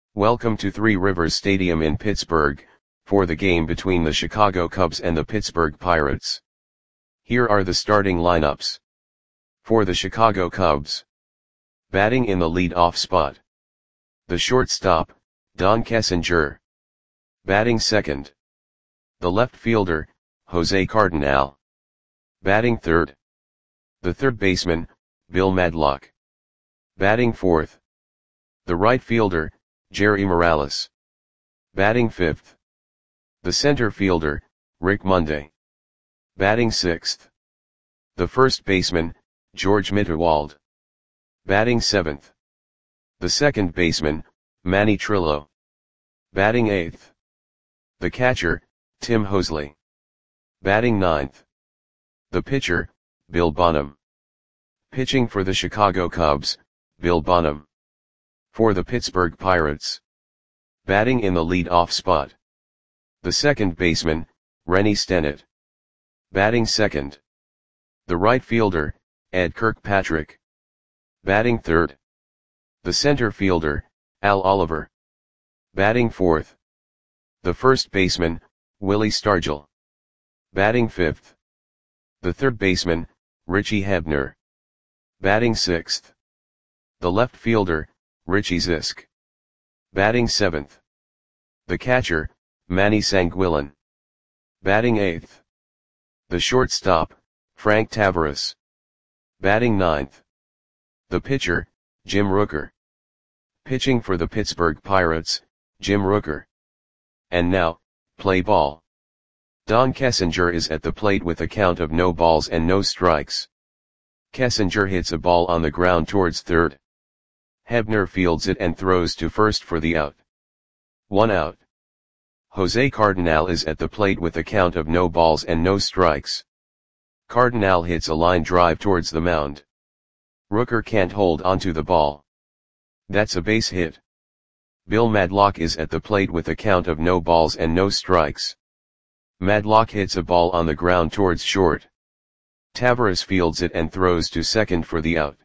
Welcome to Three Rivers Stadium in Pittsburgh, for the game between the Chicago Cubs and the Pittsburgh Pirates. Here are the starting lineups. For the Chicago Cubs. Batting in the lead-off spot. The shortstop, Don Kessinger. Batting second. The left fielder, Jose Cardinal. Batting third. The third baseman, Bill Madlock. Batting fourth. The right fielder, Jerry Morales. Batting fifth. The center fielder, Rick Monday. Batting sixth. The first baseman, George Mitterwald. Batting seventh. The second baseman, Manny Trillo. Batting eighth. The catcher, Tim Hosley. Batting ninth. The pitcher, Bill Bonham. Pitching for the Chicago Cubs, Bill Bonham. For the Pittsburgh Pirates. Batting in the lead-off spot. The second baseman, Rennie Stennett. Batting second. The right fielder, Ed Kirkpatrick. Batting third. The center fielder, Al Oliver. Batting fourth. The first baseman, Willie Stargell. Batting fifth. The third baseman, Richie Hebner. Batting sixth. The left fielder, Richie Zisk. Batting seventh. The catcher, Manny Sanguillen. Batting eighth. The shortstop, Frank Tavares. Batting ninth. The pitcher, Jim Rooker. Pitching for the Pittsburgh Pirates, Jim Rooker. And now, play ball. Don Kessinger is at the plate with a count of no balls and no strikes. Kessinger hits a ball on the ground towards third. Hebner fields it and throws to first for the out. 1 out. Jose Cardinal is at the plate with a count of no balls and no strikes. Cardinal hits a line drive towards the mound. Rooker can't hold onto the ball. That's a base hit. Bill Madlock is at the plate with a count of no balls and no strikes. Madlock hits a ball on the ground towards short. Tavares fields it and throws to second for the out.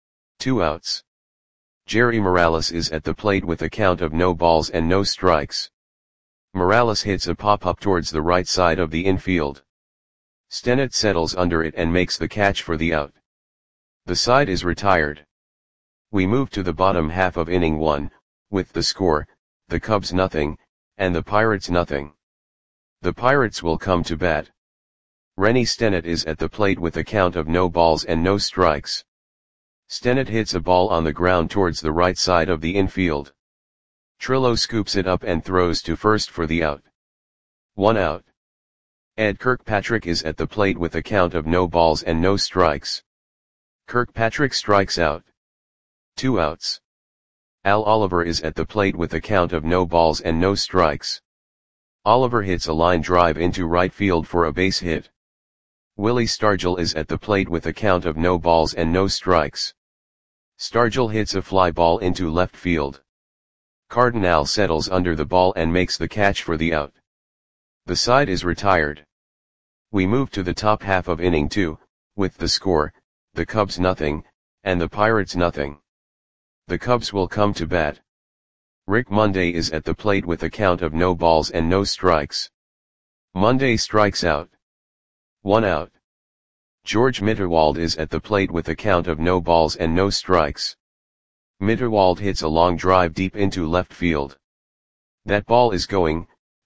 2 outs. Jerry Morales is at the plate with a count of no balls and no strikes. Morales hits a pop-up towards the right side of the infield. Stennett settles under it and makes the catch for the out. The side is retired. We move to the bottom half of inning 1, with the score, the Cubs nothing, and the Pirates nothing. The Pirates will come to bat. Rennie Stennett is at the plate with a count of no balls and no strikes. Stennett hits a ball on the ground towards the right side of the infield. Trillo scoops it up and throws to first for the out. 1 out. Ed Kirkpatrick is at the plate with a count of no balls and no strikes. Kirkpatrick strikes out. 2 outs. Al Oliver is at the plate with a count of no balls and no strikes. Oliver hits a line drive into right field for a base hit. Willie Stargell is at the plate with a count of no balls and no strikes. Stargell hits a fly ball into left field. Cardinal settles under the ball and makes the catch for the out. The side is retired. We move to the top half of inning 2, with the score, the Cubs nothing, and the Pirates nothing. The Cubs will come to bat. Rick Monday is at the plate with a count of no balls and no strikes. Monday strikes out. 1 out. George Mitterwald is at the plate with a count of no balls and no strikes. Mitterwald hits a long drive deep into left field. That ball is gone.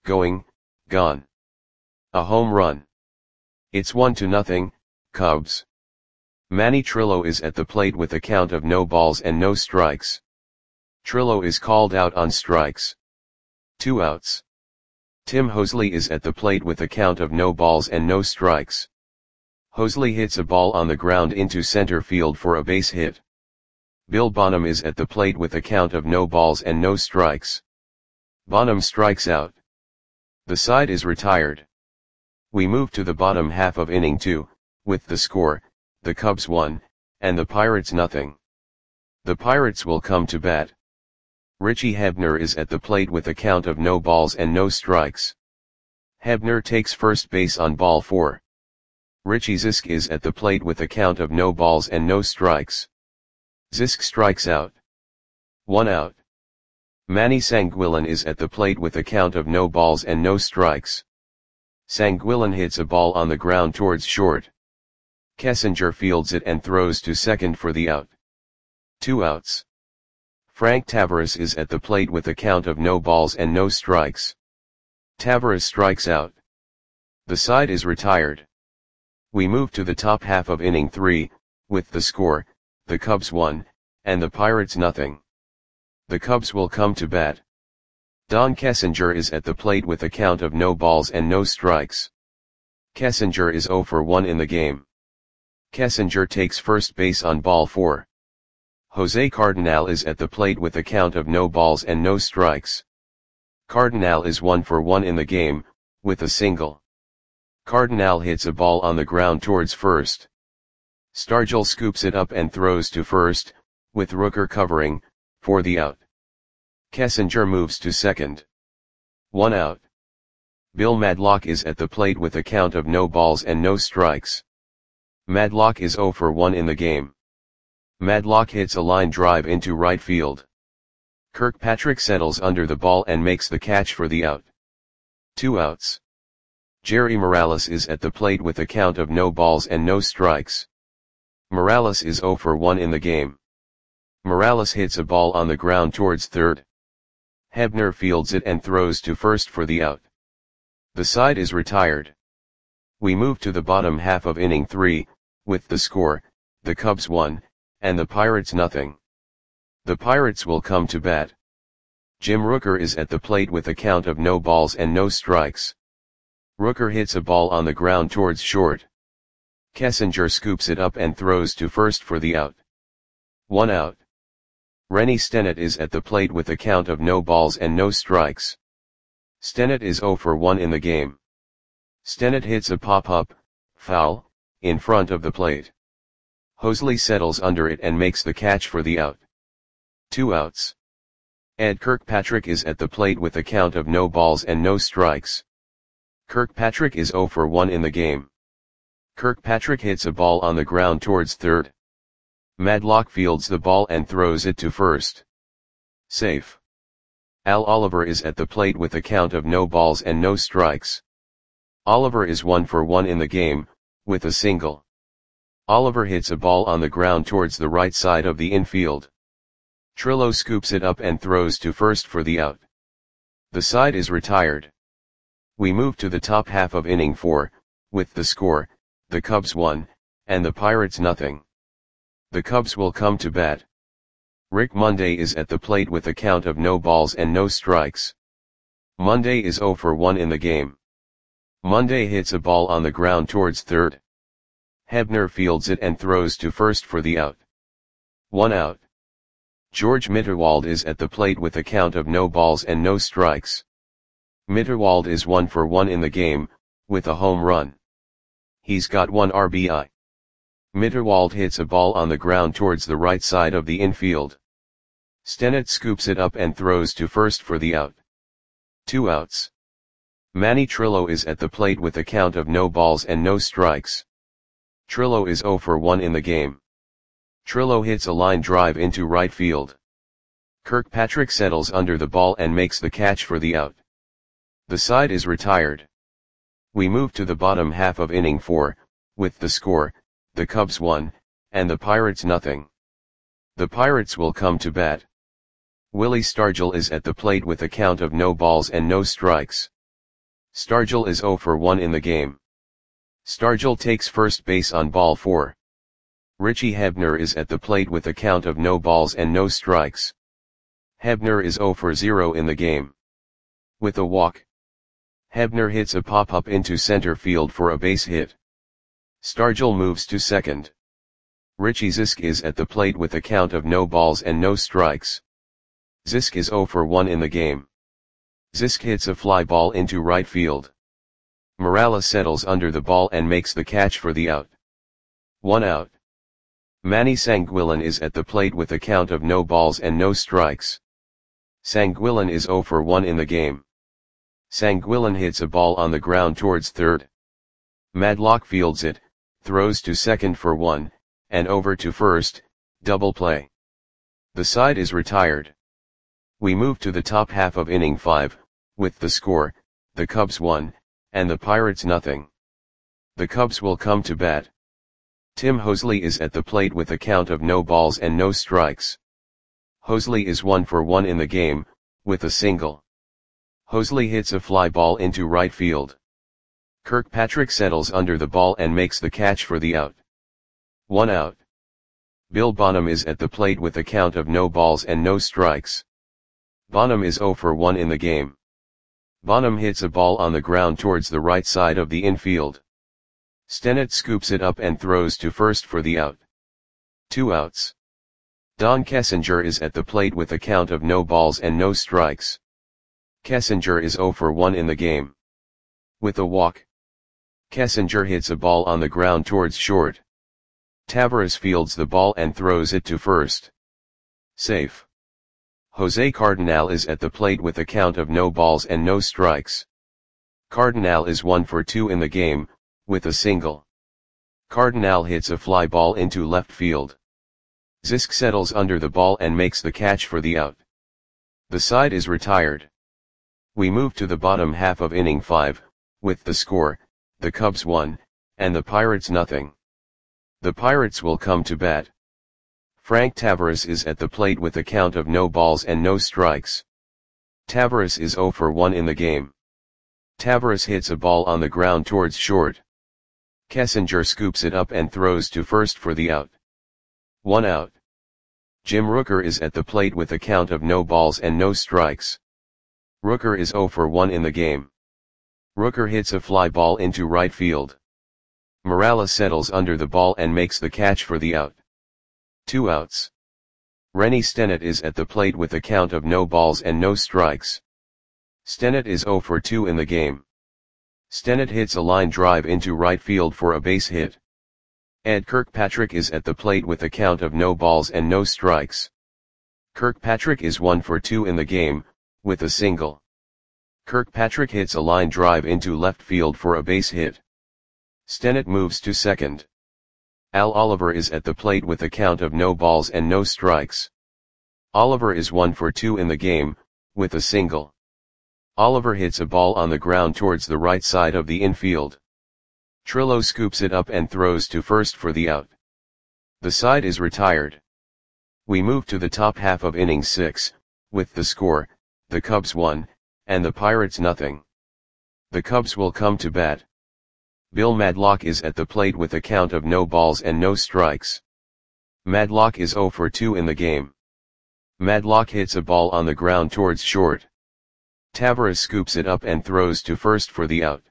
A home run. It's 1-0, Cubs. Manny Trillo is at the plate with a count of no balls and no strikes. Trillo is called out on strikes. 2 outs. Tim Hosley is at the plate with a count of no balls and no strikes. Hosley hits a ball on the ground into center field for a base hit. Bill Bonham is at the plate with a count of no balls and no strikes. Bonham strikes out. The side is retired. We move to the bottom half of inning 2, with the score, the Cubs 1, and the Pirates nothing. The Pirates will come to bat. Richie Hebner is at the plate with a count of no balls and no strikes. Hebner takes first base on ball 4. Richie Zisk is at the plate with a count of no balls and no strikes. Zisk strikes out. 1 out. Manny Sanguillen is at the plate with a count of no balls and no strikes. Sanguillen hits a ball on the ground towards short. Kessinger fields it and throws to second for the out. 2 outs. Frank Tavares is at the plate with a count of no balls and no strikes. Tavares strikes out. The side is retired. We move to the top half of inning 3, with the score, the Cubs 1, and the Pirates nothing. The Cubs will come to bat. Don Kessinger is at the plate with a count of no balls and no strikes. Kessinger is 0 for 1 in the game. Kessinger takes first base on ball 4. Jose Cardinal is at the plate with a count of no balls and no strikes. Cardinal is 1 for 1 in the game, with a single. Cardinal hits a ball on the ground towards first. Stargell scoops it up and throws to first, with Rooker covering, for the out. Kessinger moves to second. 1 out. Bill Madlock is at the plate with a count of no balls and no strikes. Madlock is 0 for 1 in the game. Madlock hits a line drive into right field. Kirkpatrick settles under the ball and makes the catch for the out. 2 outs. Jerry Morales is at the plate with a count of no balls and no strikes. Morales is 0 for 1 in the game. Morales hits a ball on the ground towards third. Hebner fields it and throws to first for the out. The side is retired. We move to the bottom half of inning 3, with the score, the Cubs 1, and the Pirates nothing. The Pirates will come to bat. Jim Rooker is at the plate with a count of no balls and no strikes. Rooker hits a ball on the ground towards short. Kessinger scoops it up and throws to first for the out. 1 out. Rennie Stennett is at the plate with a count of no balls and no strikes. Stennett is 0 for 1 in the game. Stennett hits a pop-up, foul, in front of the plate. Hosley settles under it and makes the catch for the out. 2 outs. Ed Kirkpatrick is at the plate with a count of no balls and no strikes. Kirkpatrick is 0 for 1 in the game. Kirkpatrick hits a ball on the ground towards third. Madlock fields the ball and throws it to first. Safe. Al Oliver is at the plate with a count of no balls and no strikes. Oliver is 1 for 1 in the game, with a single. Oliver hits a ball on the ground towards the right side of the infield. Trillo scoops it up and throws to first for the out. The side is retired. We move to the top half of inning 4, with the score, the Cubs 1, and the Pirates nothing. The Cubs will come to bat. Rick Monday is at the plate with a count of no balls and no strikes. Monday is 0 for 1 in the game. Monday hits a ball on the ground towards third. Hebner fields it and throws to first for the out. 1 out. George Mitterwald is at the plate with a count of no balls and no strikes. Mitterwald is 1 for 1 in the game, with a home run. He's got 1 RBI. Mitterwald hits a ball on the ground towards the right side of the infield. Stennett scoops it up and throws to first for the out. 2 outs. Manny Trillo is at the plate with a count of no balls and no strikes. Trillo is 0 for 1 in the game. Trillo hits a line drive into right field. Kirkpatrick settles under the ball and makes the catch for the out. The side is retired. We move to the bottom half of inning 4, with the score, the Cubs 1, and the Pirates nothing. The Pirates will come to bat. Willie Stargell is at the plate with a count of no balls and no strikes. Stargell is 0 for 1 in the game. Stargell takes first base on ball 4. Richie Hebner is at the plate with a count of no balls and no strikes. Hebner is 0 for 0 in the game. With a walk. Hebner hits a pop-up into center field for a base hit. Stargell moves to second. Richie Zisk is at the plate with a count of no balls and no strikes. Zisk is 0 for 1 in the game. Zisk hits a fly ball into right field. Morales settles under the ball and makes the catch for the out. 1 out. Manny Sanguillen is at the plate with a count of no balls and no strikes. Sanguillen is 0 for 1 in the game. Sanguillen hits a ball on the ground towards third. Madlock fields it, throws to second for 1, and over to first, double play. The side is retired. We move to the top half of inning 5, with the score, the Cubs 1, and the Pirates nothing. The Cubs will come to bat. Tim Hosley is at the plate with a count of no balls and no strikes. Hosley is 1 for 1 in the game, with a single. Hosley hits a fly ball into right field. Kirkpatrick settles under the ball and makes the catch for the out. 1 out. Bill Bonham is at the plate with a count of no balls and no strikes. Bonham is 0 for 1 in the game. Bonham hits a ball on the ground towards the right side of the infield. Stennett scoops it up and throws to first for the out. 2 outs. Don Kessinger is at the plate with a count of no balls and no strikes. Kessinger is 0 for 1 in the game. With a walk. Kessinger hits a ball on the ground towards short. Taveras fields the ball and throws it to first. Safe. Jose Cardenal is at the plate with a count of no balls and no strikes. Cardenal is 1 for 2 in the game, with a single. Cardenal hits a fly ball into left field. Zisk settles under the ball and makes the catch for the out. The side is retired. We move to the bottom half of inning 5, with the score, the Cubs 1, and the Pirates nothing. The Pirates will come to bat. Frank Taveras is at the plate with a count of no balls and no strikes. Taveras is 0 for 1 in the game. Taveras hits a ball on the ground towards short. Kessinger scoops it up and throws to first for the out. 1 out. Jim Rooker is at the plate with a count of no balls and no strikes. Rooker is 0 for 1 in the game. Rooker hits a fly ball into right field. Morales settles under the ball and makes the catch for the out. 2 outs. Rennie Stennett is at the plate with a count of no balls and no strikes. Stennett is 0 for 2 in the game. Stennett hits a line drive into right field for a base hit. Ed Kirkpatrick is at the plate with a count of no balls and no strikes. Kirkpatrick is 1 for 2 in the game, with a single. Kirkpatrick hits a line drive into left field for a base hit. Stennett moves to second. Al Oliver is at the plate with a count of no balls and no strikes. Oliver is 1 for 2 in the game, with a single. Oliver hits a ball on the ground towards the right side of the infield. Trillo scoops it up and throws to first for the out. The side is retired. We move to the top half of inning 6, with the score, the Cubs 1, and the Pirates nothing. The Cubs will come to bat. Bill Madlock is at the plate with a count of no balls and no strikes. Madlock is 0 for 2 in the game. Madlock hits a ball on the ground towards short. Taveras scoops it up and throws to first for the out.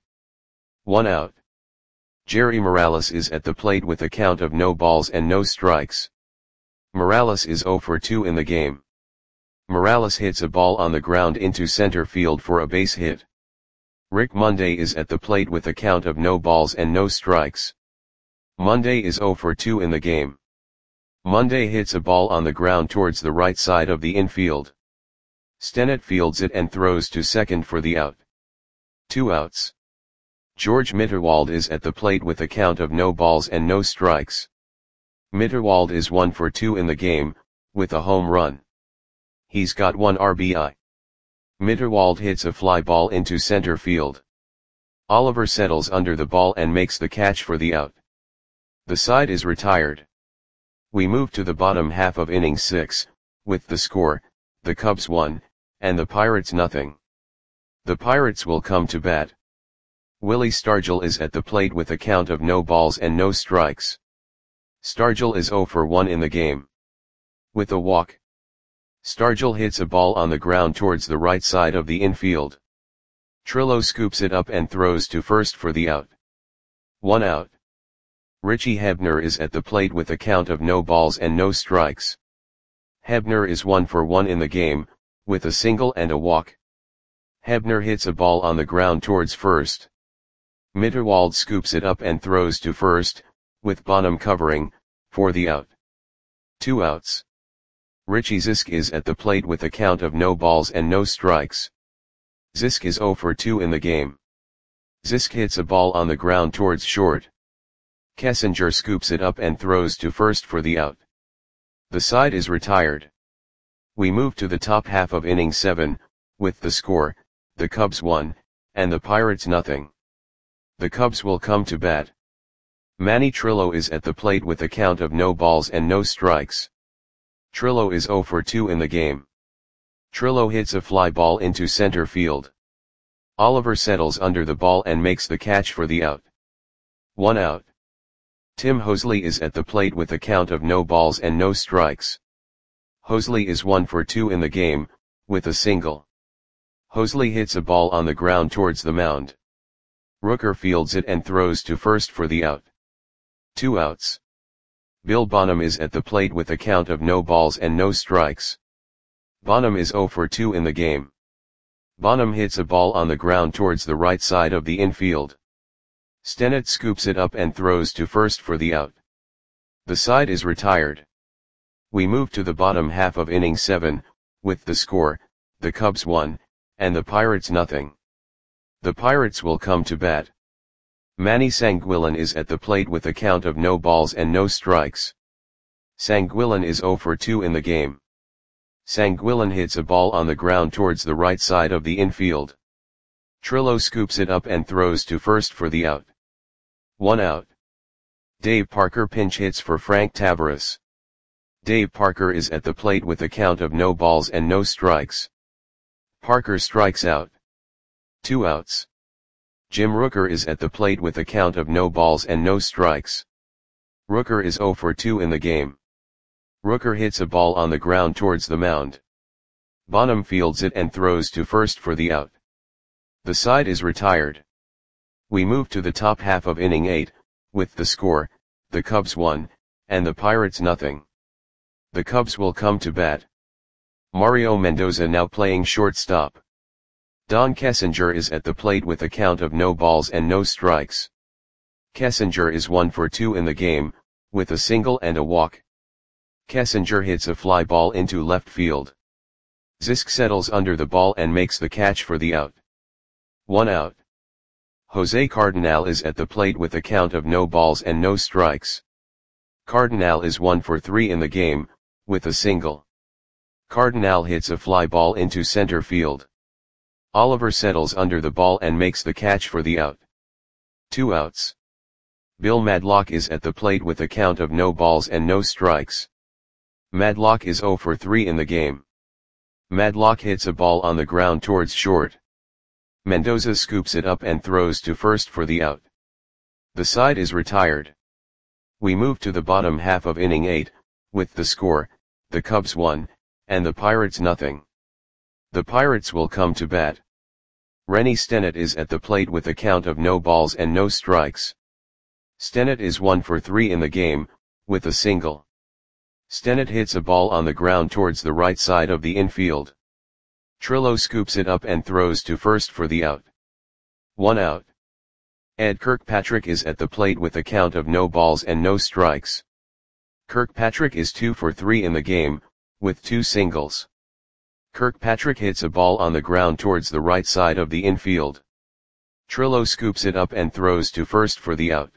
1 out. Jerry Morales is at the plate with a count of no balls and no strikes. Morales is 0 for 2 in the game. Morales hits a ball on the ground into center field for a base hit. Rick Monday is at the plate with a count of no balls and no strikes. Monday is 0 for 2 in the game. Monday hits a ball on the ground towards the right side of the infield. Stennett fields it and throws to second for the out. 2 outs. George Mitterwald is at the plate with a count of no balls and no strikes. Mitterwald is 1 for 2 in the game, with a home run. He's got 1 RBI. Mitterwald hits a fly ball into center field. Oliver settles under the ball and makes the catch for the out. The side is retired. We move to the bottom half of inning 6, with the score, the Cubs 1, and the Pirates nothing. The Pirates will come to bat. Willie Stargell is at the plate with a count of no balls and no strikes. Stargell is 0 for 1 in the game. With a walk. Stargell hits a ball on the ground towards the right side of the infield. Trillo scoops it up and throws to first for the out. 1 out. Richie Hebner is at the plate with a count of no balls and no strikes. Hebner is 1 for 1 in the game, with a single and a walk. Hebner hits a ball on the ground towards first. Mitterwald scoops it up and throws to first, with Bonham covering, for the out. 2 outs. Richie Zisk is at the plate with a count of no balls and no strikes. Zisk is 0 for 2 in the game. Zisk hits a ball on the ground towards short. Kessinger scoops it up and throws to first for the out. The side is retired. We move to the top half of inning 7, with the score, the Cubs 1, and the Pirates nothing. The Cubs will come to bat. Manny Trillo is at the plate with a count of no balls and no strikes. Trillo is 0 for 2 in the game. Trillo hits a fly ball into center field. Oliver settles under the ball and makes the catch for the out. 1 out. Tim Hosley is at the plate with a count of no balls and no strikes. Hosley is 1 for 2 in the game, with a single. Hosley hits a ball on the ground towards the mound. Rooker fields it and throws to first for the out. 2 outs. Bill Bonham is at the plate with a count of no balls and no strikes. Bonham is 0 for 2 in the game. Bonham hits a ball on the ground towards the right side of the infield. Stennett scoops it up and throws to first for the out. The side is retired. We move to the bottom half of inning 7, with the score, the Cubs 1, and the Pirates nothing. The Pirates will come to bat. Manny Sanguillen is at the plate with a count of no balls and no strikes. Sanguillen is 0 for 2 in the game. Sanguillen hits a ball on the ground towards the right side of the infield. Trillo scoops it up and throws to first for the out. 1 out. Dave Parker pinch hits for Frank Taveras. Dave Parker is at the plate with a count of no balls and no strikes. Parker strikes out. 2 outs. Jim Rooker is at the plate with a count of no balls and no strikes. Rooker is 0 for 2 in the game. Rooker hits a ball on the ground towards the mound. Bonham fields it and throws to first for the out. The side is retired. We move to the top half of inning 8, with the score, the Cubs 1, and the Pirates nothing. The Cubs will come to bat. Mario Mendoza now playing shortstop. Don Kessinger is at the plate with a count of no balls and no strikes. Kessinger is 1 for 2 in the game, with a single and a walk. Kessinger hits a fly ball into left field. Zisk settles under the ball and makes the catch for the out. 1 out. Jose Cardinal is at the plate with a count of no balls and no strikes. Cardinal is 1 for 3 in the game, with a single. Cardinal hits a fly ball into center field. Oliver settles under the ball and makes the catch for the out. 2 outs. Bill Madlock is at the plate with a count of no balls and no strikes. Madlock is 0 for 3 in the game. Madlock hits a ball on the ground towards short. Mendoza scoops it up and throws to first for the out. The side is retired. We move to the bottom half of inning 8, with the score, the Cubs 1, and the Pirates nothing. The Pirates will come to bat. Rennie Stennett is at the plate with a count of no balls and no strikes. Stennett is 1 for 3 in the game, with a single. Stennett hits a ball on the ground towards the right side of the infield. Trillo scoops it up and throws to first for the out. 1 out. Ed Kirkpatrick is at the plate with a count of no balls and no strikes. Kirkpatrick is 2 for 3 in the game, with 2 singles. Kirkpatrick hits a ball on the ground towards the right side of the infield. Trillo scoops it up and throws to first for the out.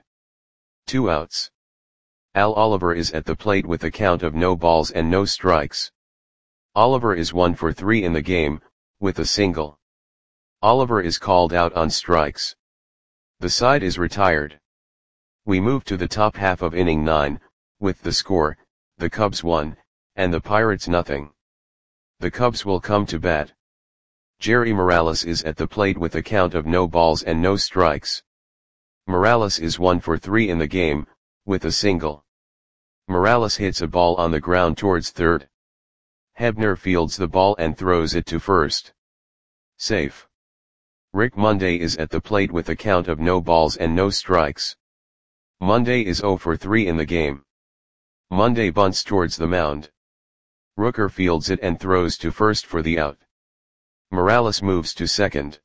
2 outs. Al Oliver is at the plate with a count of no balls and no strikes. Oliver is 1 for 3 in the game, with a single. Oliver is called out on strikes. The side is retired. We move to the top half of inning 9, with the score, the Cubs 1, and the Pirates nothing. The Cubs will come to bat. Jerry Morales is at the plate with a count of no balls and no strikes. Morales is 1 for 3 in the game, with a single. Morales hits a ball on the ground towards third. Hebner fields the ball and throws it to first. Safe. Rick Monday is at the plate with a count of no balls and no strikes. Monday is 0 for 3 in the game. Monday bunts towards the mound. Rooker fields it and throws to first for the out. Morales moves to second.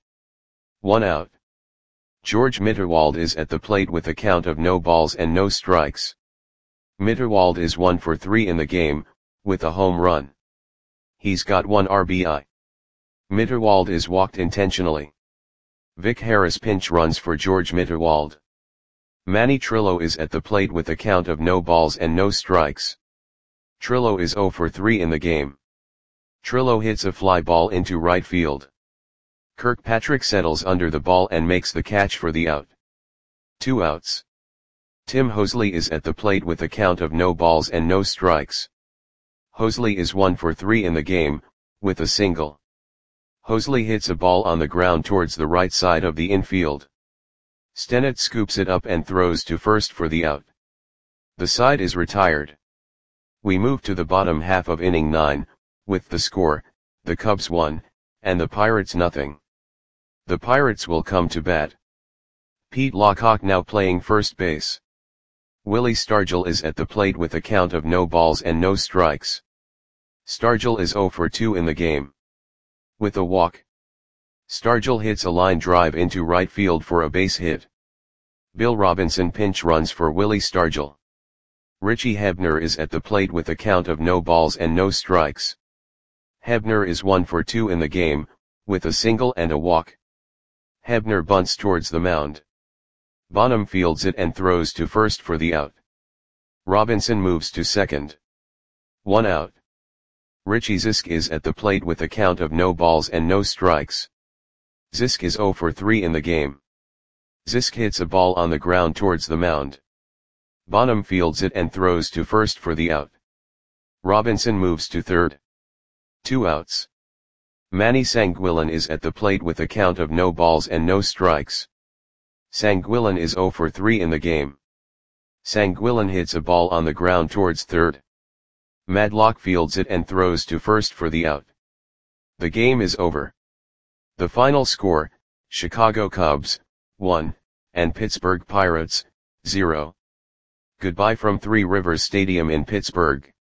1 out. George Mitterwald is at the plate with a count of no balls and no strikes. Mitterwald is 1 for 3 in the game, with a home run. He's got 1 RBI. Mitterwald is walked intentionally. Vic Harris pinch runs for George Mitterwald. Manny Trillo is at the plate with a count of no balls and no strikes. Trillo is 0 for 3 in the game. Trillo hits a fly ball into right field. Kirkpatrick settles under the ball and makes the catch for the out. 2 outs. Tim Hosley is at the plate with a count of no balls and no strikes. Hosley is 1 for 3 in the game, with a single. Hosley hits a ball on the ground towards the right side of the infield. Stennett scoops it up and throws to first for the out. The side is retired. We move to the bottom half of inning 9, with the score, the Cubs 1, and the Pirates nothing. The Pirates will come to bat. Pete Lockhawk now playing first base. Willie Stargell is at the plate with a count of no balls and no strikes. Stargell is 0 for 2 in the game. With a walk. Stargell hits a line drive into right field for a base hit. Bill Robinson pinch runs for Willie Stargell. Richie Hebner is at the plate with a count of no balls and no strikes. Hebner is 1 for 2 in the game, with a single and a walk. Hebner bunts towards the mound. Bonham fields it and throws to first for the out. Robinson moves to second. 1 out. Richie Zisk is at the plate with a count of no balls and no strikes. Zisk is 0 for 3 in the game. Zisk hits a ball on the ground towards the mound. Bonham fields it and throws to first for the out. Robinson moves to third. 2 outs. Manny Sanguillen is at the plate with a count of no balls and no strikes. Sanguillen is 0 for 3 in the game. Sanguillen hits a ball on the ground towards third. Madlock fields it and throws to first for the out. The game is over. The final score, Chicago Cubs, 1, and Pittsburgh Pirates, 0. Goodbye from Three Rivers Stadium in Pittsburgh.